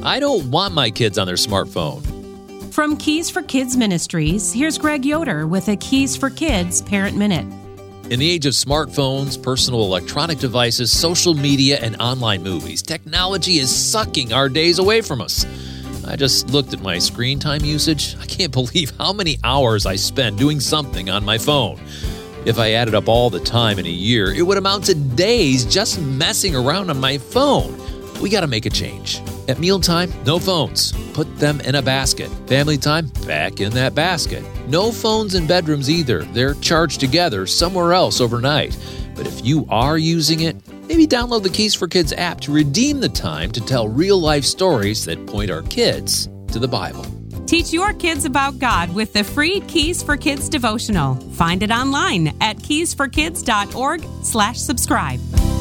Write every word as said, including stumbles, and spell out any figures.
I don't want my kids on their smartphone. From Keys for Kids Ministries, here's Greg Yoder with a Keys for Kids Parent Minute. In the age of smartphones, personal electronic devices, social media, and online movies, technology is sucking our days away from us. I just looked at my screen time usage. I can't believe how many hours I spend doing something on my phone. If I added up all the time in a year, it would amount to days just messing around on my phone. We got to make a change. At mealtime, no phones. Put them in a basket. Family time, back in that basket. No phones in bedrooms either. They're charged together somewhere else overnight. But if you are using it, maybe download the Keys for Kids app to redeem the time to tell real-life stories that point our kids to the Bible. Teach your kids about God with the free Keys for Kids devotional. Find it online at keys for kids dot org slash subscribe.